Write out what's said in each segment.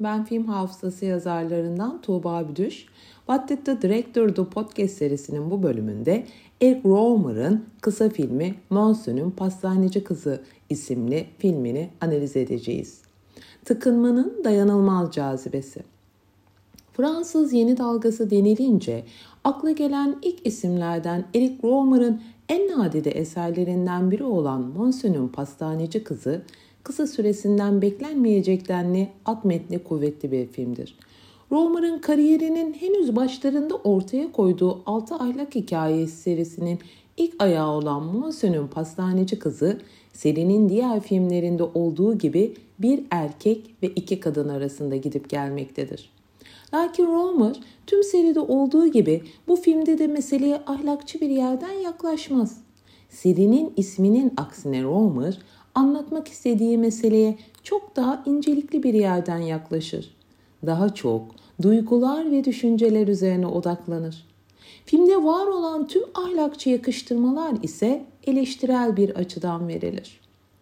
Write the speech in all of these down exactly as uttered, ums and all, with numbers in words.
Ben film hafızası yazarlarından Tuğba Büdüş. What Did the Director Do podcast serisinin bu bölümünde Eric Rohmer'ın kısa filmi Monsieur'ün Pastaneci Kızı isimli filmini analiz edeceğiz. Tıkınmanın dayanılmaz cazibesi. Fransız yeni dalgası denilince akla gelen ilk isimlerden Eric Rohmer'ın en nadide eserlerinden biri olan Monsieur'ün Pastaneci Kızı, kısa süresinden beklenmeyecek denli at metni kuvvetli bir filmdir. Rohmer'ın kariyerinin henüz başlarında ortaya koyduğu Altı Aylak Hikayesi serisinin ilk ayağı olan Monsieur'ün Pastaneci Kızı, serinin diğer filmlerinde olduğu gibi bir erkek ve iki kadın arasında gidip gelmektedir. Lakin Rohmer tüm seride olduğu gibi bu filmde de meseleye ahlakçı bir yerden yaklaşmaz. Serinin isminin aksine Rohmer anlatmak istediği meseleye çok daha incelikli bir yerden yaklaşır. Daha çok duygular ve düşünceler üzerine odaklanır. Filmde var olan tüm ahlakçı yakıştırmalar ise eleştirel bir açıdan verilir.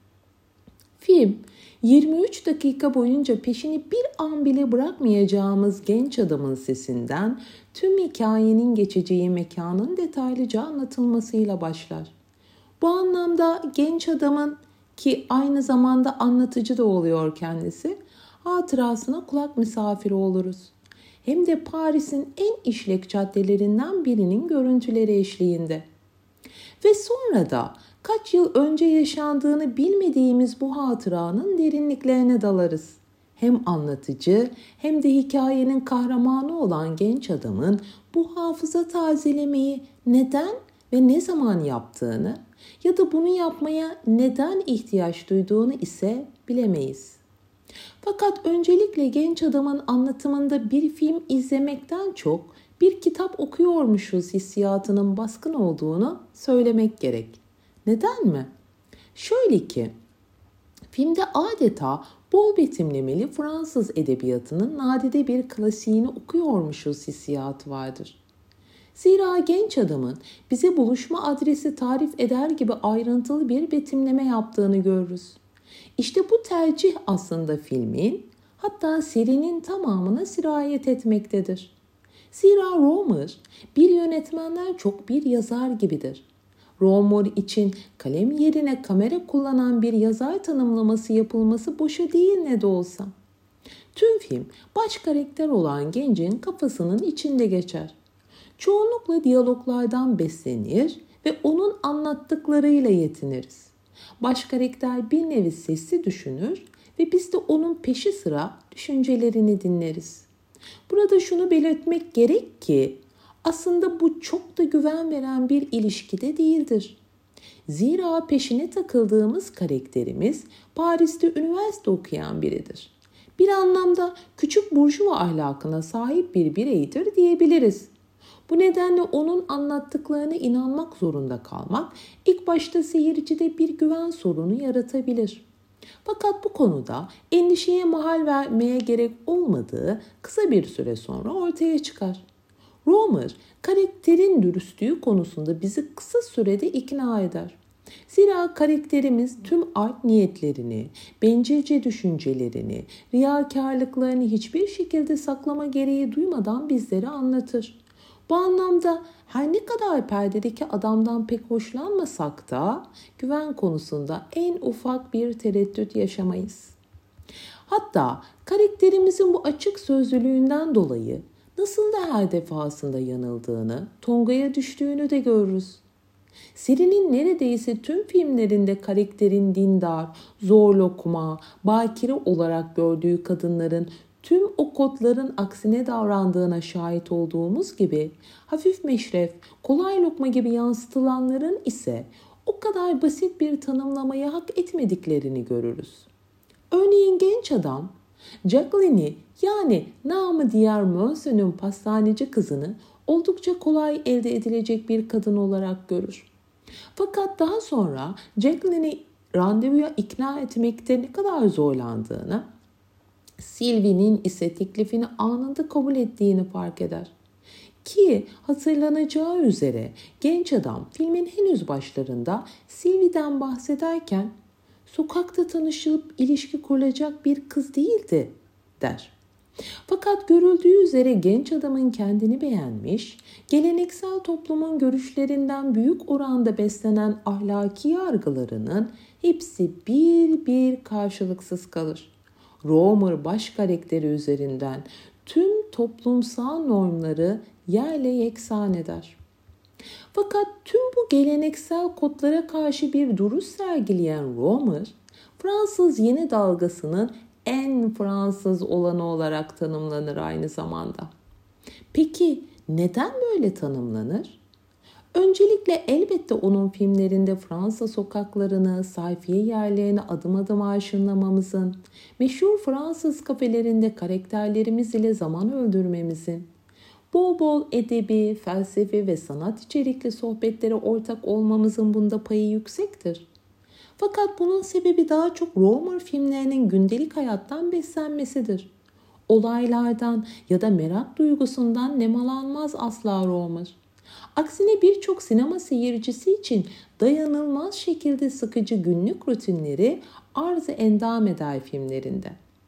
Film, yirmi üç dakika boyunca peşini bir an bile bırakmayacağımız genç adamın sesinden tüm hikayenin geçeceği mekanın detaylıca anlatılmasıyla başlar. Bu anlamda genç adamın, ki aynı zamanda anlatıcı da oluyor kendisi, hatırasına kulak misafiri oluruz. Hem de Paris'in en işlek caddelerinden birinin görüntüleri eşliğinde. Ve sonra da kaç yıl önce yaşandığını bilmediğimiz bu hatıranın derinliklerine dalarız. Hem anlatıcı hem de hikayenin kahramanı olan genç adamın bu hafıza tazelemeyi neden ve ne zaman yaptığını ya da bunu yapmaya neden ihtiyaç duyduğunu ise bilemeyiz. Fakat öncelikle genç adamın anlatımında bir film izlemekten çok bir kitap okuyormuşuz hissiyatının baskın olduğunu söylemek gerek. Neden mi? Şöyle ki, filmde adeta bol betimlemeli Fransız edebiyatının nadide bir klasiğini okuyormuşuz hissiyatı vardır. Zira genç adamın bize buluşma adresi tarif eder gibi ayrıntılı bir betimleme yaptığını görürüz. İşte bu tercih aslında filmin, hatta serinin tamamına sirayet etmektedir. Zira Rohmer bir yönetmenden çok bir yazar gibidir. Rohmer için kalem yerine kamera kullanan bir yazar tanımlaması yapılması boşa değil ne de olsa. Tüm film baş karakter olan gencin kafasının içinde geçer. Çoğunlukla diyaloglardan beslenir ve onun anlattıklarıyla yetiniriz. Baş karakter bir nevi sesli düşünür ve biz de onun peşi sıra düşüncelerini dinleriz. Burada şunu belirtmek gerek ki aslında bu çok da güven veren bir ilişkide değildir. Zira peşine takıldığımız karakterimiz Paris'te üniversite okuyan biridir. Bir anlamda küçük burjuva ahlakına sahip bir bireydir diyebiliriz. Bu nedenle onun anlattıklarına inanmak zorunda kalmak ilk başta seyircide bir güven sorunu yaratabilir. Fakat bu konuda endişeye mahal vermeye gerek olmadığı kısa bir süre sonra ortaya çıkar. Rohmer, karakterin dürüstlüğü konusunda bizi kısa sürede ikna eder. Zira karakterimiz tüm art niyetlerini, bencilce düşüncelerini, riyakarlıklarını hiçbir şekilde saklama gereği duymadan bizlere anlatır. Bu anlamda her ne kadar perdedeki adamdan pek hoşlanmasak da güven konusunda en ufak bir tereddüt yaşamayız. Hatta karakterimizin bu açık sözlülüğünden dolayı nasıl da her defasında yanıldığını, tongaya düştüğünü de görürüz. Serinin neredeyse tüm filmlerinde karakterin dindar, zor lokma, bakire olarak gördüğü kadınların tüm o kodların aksine davrandığına şahit olduğumuz gibi hafif meşref, kolay lokma gibi yansıtılanların ise o kadar basit bir tanımlamayı hak etmediklerini görürüz. Örneğin genç adam, Jacqueline'i yani namı diğer Monsieur'ün pastaneci kızını oldukça kolay elde edilecek bir kadın olarak görür. Fakat daha sonra Jacqueline'i randevuya ikna etmekte ne kadar zorlandığını, Sylvie'nin ise teklifini anında kabul ettiğini fark eder. Ki hatırlanacağı üzere genç adam filmin henüz başlarında Sylvie'den bahsederken sokakta tanışıp ilişki kurulacak bir kız değildi der. Fakat görüldüğü üzere genç adamın kendini beğenmiş, geleneksel toplumun görüşlerinden büyük oranda beslenen ahlaki yargılarının hepsi bir bir karşılıksız kalır. Romer baş karakteri üzerinden tüm toplumsal normları yerle yeksan eder. Fakat tüm bu geleneksel kodlara karşı bir duruş sergileyen Romer, Fransız yeni dalgasının en Fransız olanı olarak tanımlanır aynı zamanda. Peki neden böyle tanımlanır? Öncelikle elbette onun filmlerinde Fransa sokaklarını, sayfiye yerlerini adım adım aşınlamamızın, meşhur Fransız kafelerinde karakterlerimiz ile zaman öldürmemizin, bol bol edebi, felsefi ve sanat içerikli sohbetlere ortak olmamızın bunda payı yüksektir. Fakat bunun sebebi daha çok Romer filmlerinin gündelik hayattan beslenmesidir. Olaylardan ya da merak duygusundan nemalanmaz asla Romer. Aksine birçok sinema seyircisi için dayanılmaz şekilde sıkıcı günlük rutinleri arz-ı endam eder filmlerinde.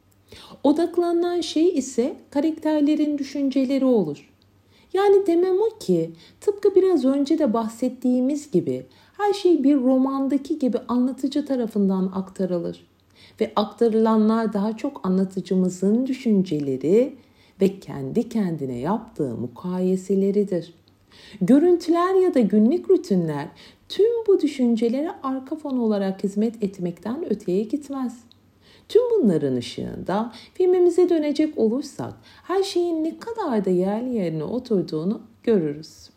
Odaklanan şey ise karakterlerin düşünceleri olur. Yani demem o ki tıpkı biraz önce de bahsettiğimiz gibi her şey bir romandaki gibi anlatıcı tarafından aktarılır. Ve aktarılanlar daha çok anlatıcımızın düşünceleri ve kendi kendine yaptığı mukayeseleridir. Görüntüler ya da günlük rutinler tüm bu düşüncelere arka fon olarak hizmet etmekten öteye gitmez. Tüm bunların ışığında filmimize dönecek olursak her şeyin ne kadar da yerli yerine oturduğunu görürüz.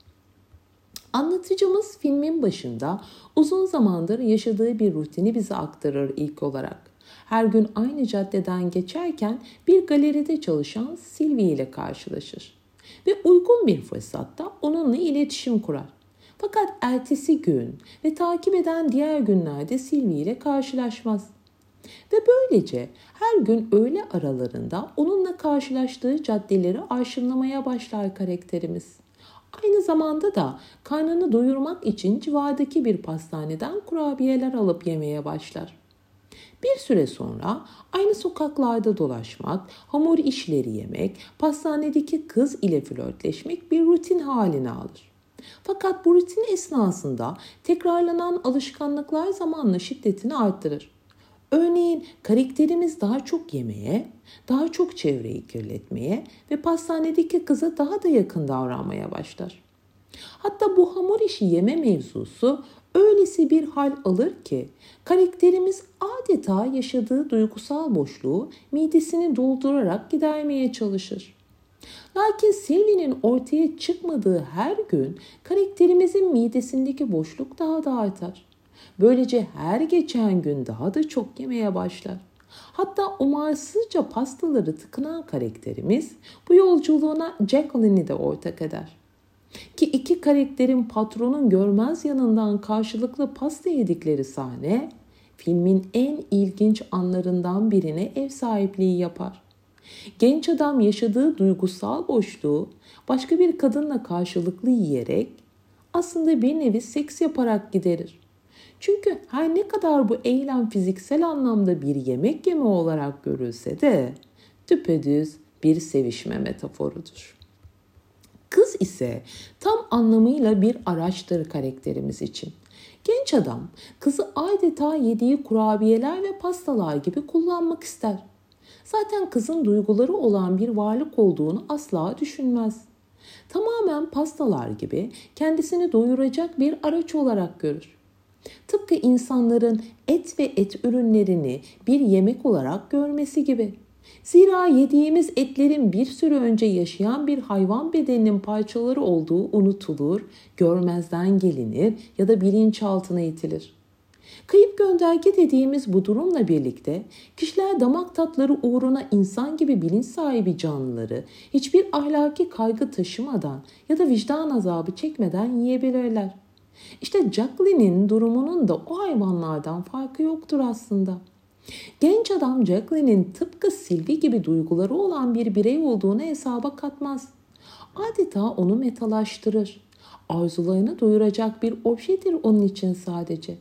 Anlatıcımız filmin başında uzun zamandır yaşadığı bir rutini bize aktarır ilk olarak. Her gün aynı caddeden geçerken bir galeride çalışan Sylvie ile karşılaşır ve uygun bir fırsatta onunla iletişim kurar. Fakat ertesi gün ve takip eden diğer günlerde Sylvie ile karşılaşmaz. Ve böylece her gün öğle aralarında onunla karşılaştığı caddeleri arşınlamaya başlar karakterimiz. Aynı zamanda da karnını doyurmak için civardaki bir pastaneden kurabiyeler alıp yemeye başlar. Bir süre sonra aynı sokaklarda dolaşmak, hamur işleri yemek, pastanedeki kız ile flörtleşmek bir rutin haline alır. Fakat bu rutin esnasında tekrarlanan alışkanlıklar zamanla şiddetini arttırır. Örneğin karakterimiz daha çok yemeye, daha çok çevreyi kirletmeye ve pastanedeki kıza daha da yakın davranmaya başlar. Hatta bu hamur işi yeme mevzusu öylesi bir hal alır ki karakterimiz adeta yaşadığı duygusal boşluğu midesini doldurarak gidermeye çalışır. Lakin Sylvie'nin ortaya çıkmadığı her gün karakterimizin midesindeki boşluk daha da artar. Böylece her geçen gün daha da çok yemeye başlar. Hatta umarsızca pastaları tıkınan karakterimiz bu yolculuğuna Jacqueline'i de ortak eder. Ki iki karakterin patronun görmez yanından karşılıklı pasta yedikleri sahne filmin en ilginç anlarından birine ev sahipliği yapar. Genç adam yaşadığı duygusal boşluğu başka bir kadınla karşılıklı yiyerek aslında bir nevi seks yaparak giderir. Çünkü her ne kadar bu eylem fiziksel anlamda bir yemek yeme olarak görülse de düpedüz bir sevişme metaforudur. Kız ise tam anlamıyla bir araçtır karakterimiz için. Genç adam kızı adeta yediği kurabiyeler ve pastalar gibi kullanmak ister. Zaten kızın duyguları olan bir varlık olduğunu asla düşünmez. Tamamen pastalar gibi kendisini doyuracak bir araç olarak görür. Tıpkı insanların et ve et ürünlerini bir yemek olarak görmesi gibi. Zira yediğimiz etlerin bir süre önce yaşayan bir hayvan bedeninin parçaları olduğu unutulur, görmezden gelinir ya da bilinçaltına itilir. Kayıp gönderge dediğimiz bu durumla birlikte kişiler damak tatları uğruna insan gibi bilinç sahibi canlıları hiçbir ahlaki kaygı taşımadan ya da vicdan azabı çekmeden yiyebilirler. İşte Jacqueline'in durumunun da o hayvanlardan farkı yoktur aslında. Genç adam Jacqueline'in tıpkı Sylvie gibi duyguları olan bir birey olduğunu hesaba katmaz. Adeta onu metalaştırır. Arzularını doyuracak bir objedir onun için sadece.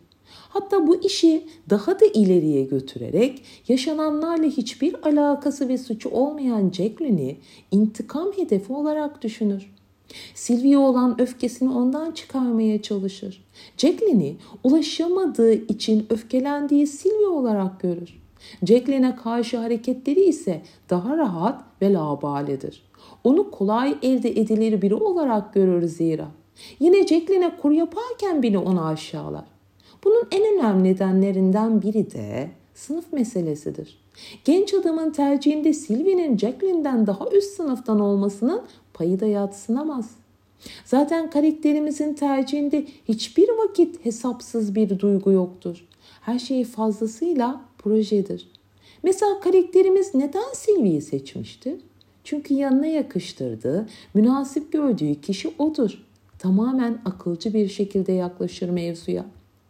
Hatta bu işi daha da ileriye götürerek yaşananlarla hiçbir alakası ve suçu olmayan Jacqueline'i intikam hedefi olarak düşünür. Sylvie'ye olan öfkesini ondan çıkarmaya çalışır. Jacqueline'i ulaşamadığı için öfkelendiği Sylvie olarak görür. Jacqueline'e karşı hareketleri ise daha rahat ve laubalidir. Onu kolay elde edilir biri olarak görür zira. Yine Jacqueline'e kur yaparken bile onu aşağılar. Bunun en önemli nedenlerinden biri de sınıf meselesidir. Genç adamın tercihinde Sylvie'nin Jacqueline'den daha üst sınıftan olmasının payı da yadsınamaz. Zaten karakterimizin tercihinde hiçbir vakit hesapsız bir duygu yoktur. Her şey fazlasıyla projedir. Mesela karakterimiz neden Sylvie'yi seçmiştir? Çünkü yanına yakıştırdığı, münasip gördüğü kişi odur. Tamamen akılcı bir şekilde yaklaşır mevzuya.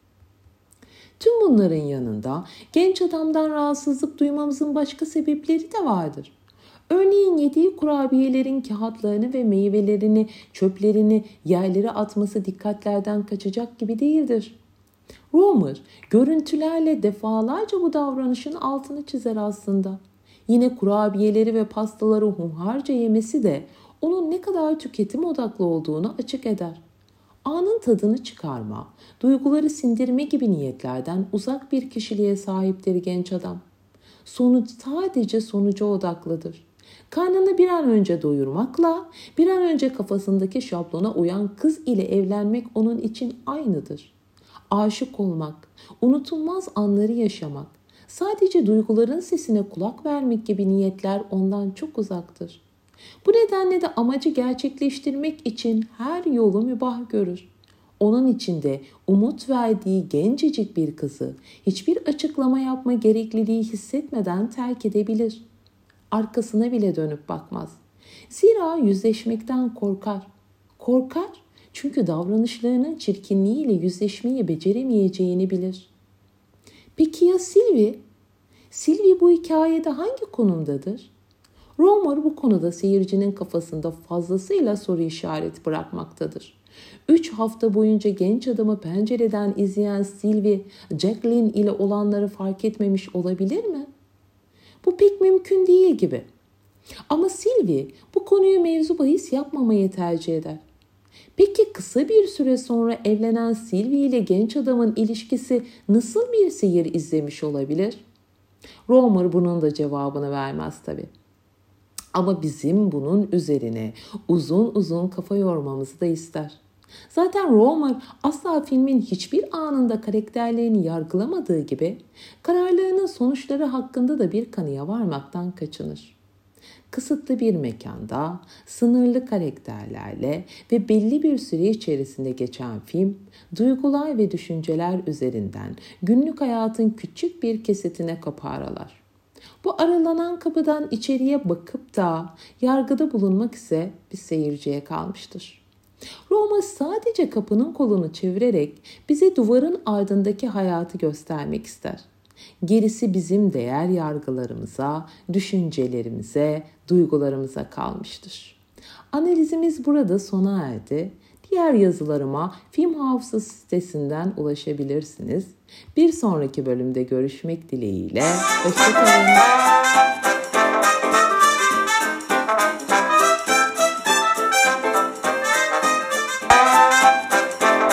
Tüm bunların yanında genç adamdan rahatsızlık duymamızın başka sebepleri de vardır. Örneğin yediği kurabiyelerin kağıtlarını ve meyvelerini, çöplerini yerlere atması dikkatlerden kaçacak gibi değildir. Romer görüntülerle defalarca bu davranışın altını çizer aslında. Yine kurabiyeleri ve pastaları hunharca yemesi de onun ne kadar tüketim odaklı olduğunu açık eder. Anın tadını çıkarma, duyguları sindirme gibi niyetlerden uzak bir kişiliğe sahiptir genç adam. Sonuç sadece sonuca odaklıdır. Karnını bir an önce doyurmakla bir an önce kafasındaki şablona uyan kız ile evlenmek onun için aynıdır. Aşık olmak, unutulmaz anları yaşamak, sadece duyguların sesine kulak vermek gibi niyetler ondan çok uzaktır. Bu nedenle de amacı gerçekleştirmek için her yolu mübah görür. Onun içinde umut verdiği gencecik bir kızı hiçbir açıklama yapma gerekliliği hissetmeden terk edebilir. Arkasına bile dönüp bakmaz. Zira yüzleşmekten korkar. Korkar çünkü davranışlarının çirkinliğiyle yüzleşmeyi beceremeyeceğini bilir. Peki ya Sylvie? Sylvie bu hikayede hangi konumdadır? Romer bu konuda seyircinin kafasında fazlasıyla soru işareti bırakmaktadır. Üç hafta boyunca genç adamı pencereden izleyen Sylvie, Jacqueline ile olanları fark etmemiş olabilir mi? Bu pek mümkün değil gibi. Ama Sylvie bu konuyu mevzu bahis yapmamayı tercih eder. Peki kısa bir süre sonra evlenen Sylvie ile genç adamın ilişkisi nasıl bir seyir izlemiş olabilir? Romer bunun da cevabını vermez tabii. Ama bizim bunun üzerine uzun uzun kafa yormamızı da ister. Zaten Romer asla filmin hiçbir anında karakterlerini yargılamadığı gibi kararlarının sonuçları hakkında da bir kanıya varmaktan kaçınır. Kısıtlı bir mekanda, sınırlı karakterlerle ve belli bir süre içerisinde geçen film, duygular ve düşünceler üzerinden günlük hayatın küçük bir kesitine kapı aralar. Bu aralanan kapıdan içeriye bakıp da yargıda bulunmak ise bir seyirciye kalmıştır. Roma sadece kapının kolunu çevirerek bize duvarın ardındaki hayatı göstermek ister. Gerisi bizim değer yargılarımıza, düşüncelerimize, duygularımıza kalmıştır. Analizimiz burada sona erdi. Diğer yazılarıma Film Hafızası sitesinden ulaşabilirsiniz. Bir sonraki bölümde görüşmek dileğiyle. Hoşça kalın.